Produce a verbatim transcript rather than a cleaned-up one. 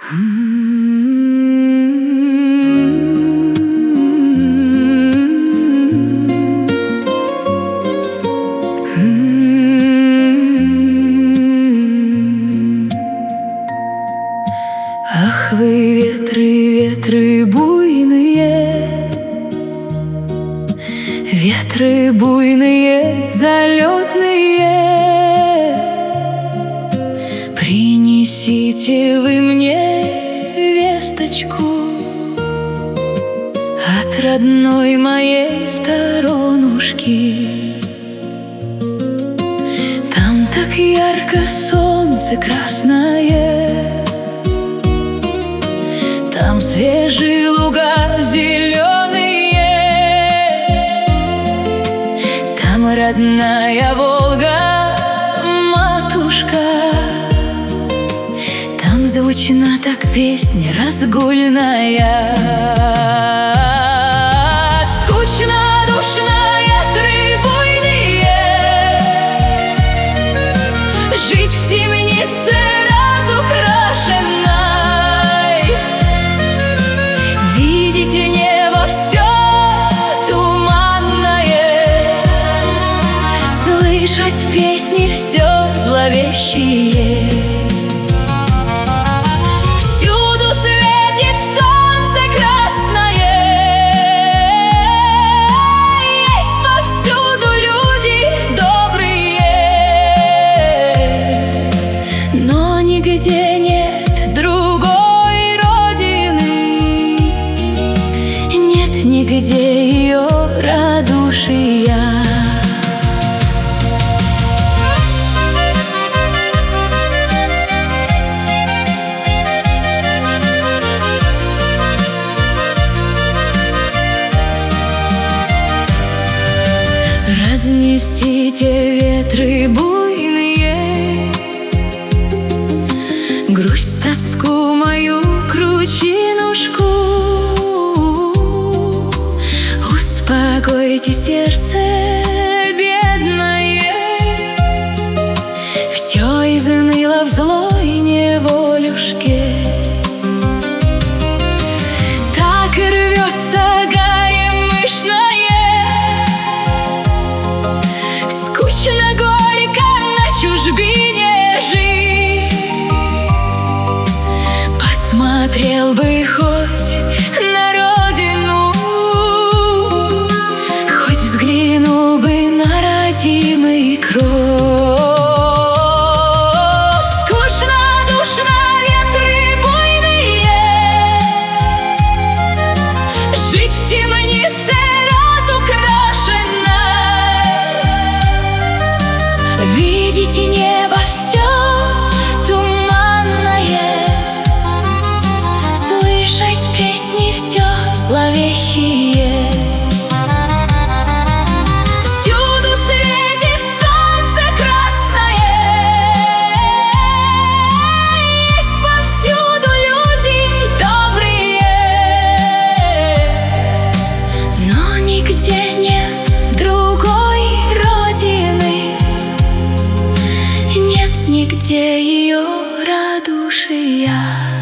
Ах, вы ветры, ветры буйные, ветры буйные, залетные, принесите вы мне весточку от родной моей сторонушки. Там так ярко солнце красное, там свежие луга зеленые, там родная Волга, матушка. Там звучна так песня разгульная. Скучно, душно, ветры буйные, жить в темнице разукрашенной, видеть небо все туманное, слышать песни все зловещие. Всюду светит солнце красное, есть повсюду люди добрые, но нигде нет другой родины, нет нигде ее радушия. Разнесите ветры буйные грусть, тоску мою, кручинушку. Успокойте сердце бедное, все изныло в злой неволюшке. Так и рвется гарем мышное, скучно, горько на чужбине жить. Посмотрел бы хоть на родину, хоть взглянул бы на родимый кров. Скучно, душно, ветры буйные, жить в темнице разукрашенной, видите небо все туманное, слышать песни все зловещие. Всюду светит солнце красное, есть повсюду люди добрые, но нигде нет другой родины, нет нигде ее радушия.